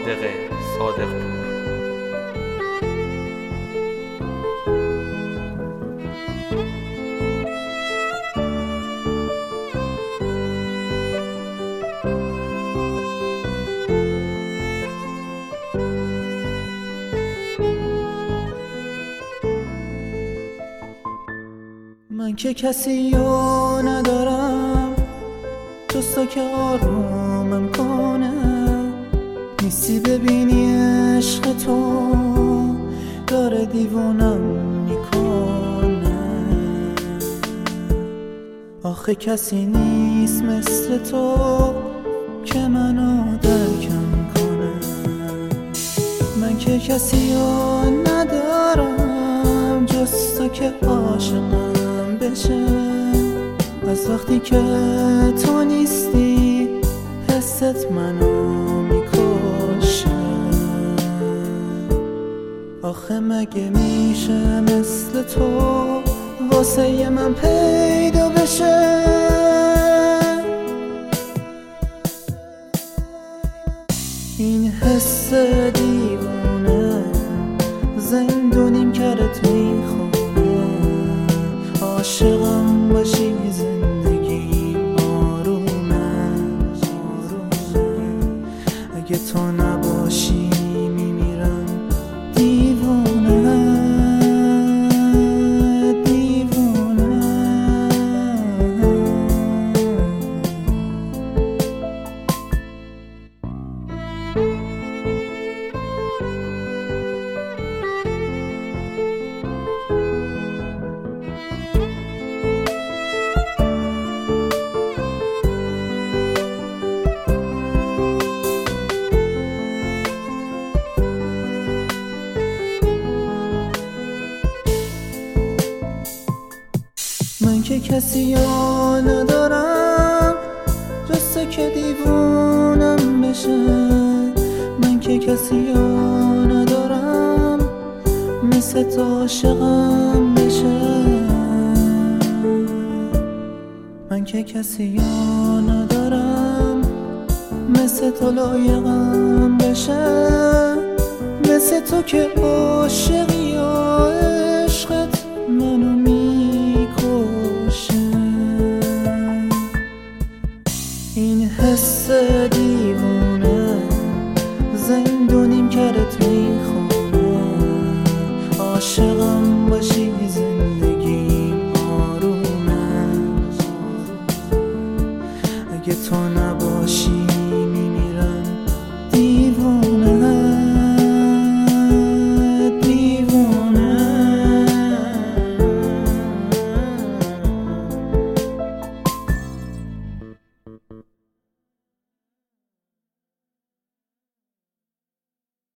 صادق پور. من که کسی رو ندارم جز تو که آرومم کنه، نیستی ببینی عشق تو داره دیوونم میکنه. آخه کسی نیست مثل تو که منو درکم کنه. من که کسی رو ندارم جز تو که عاشقم بشه. از وقتی که تو نیستی حست منو میکشه. آخه مگه میشه مثل تو واسه من پیدا بشه؟ این حس دیوونه زندونیم کرد میخونه. عاشقم باشی زندگی آرومه. اگه تو نباشی میمیرم دیوونه دیوونه. من که کسی رو ندارم جز تو که دیوونم بشه. من که کسی رو ندارم مثل تو عاشقم بشه. من که کسی رو ندارم مثل تو لایقم بشه. مثل تو که عاشقی و عشقت منو میکشه. این حس دیوونه زندونیم کرد میخونه. عاشقم باشی زندگی آرومه. اگه تو نباشی میمیرم دیوونه دیوونه.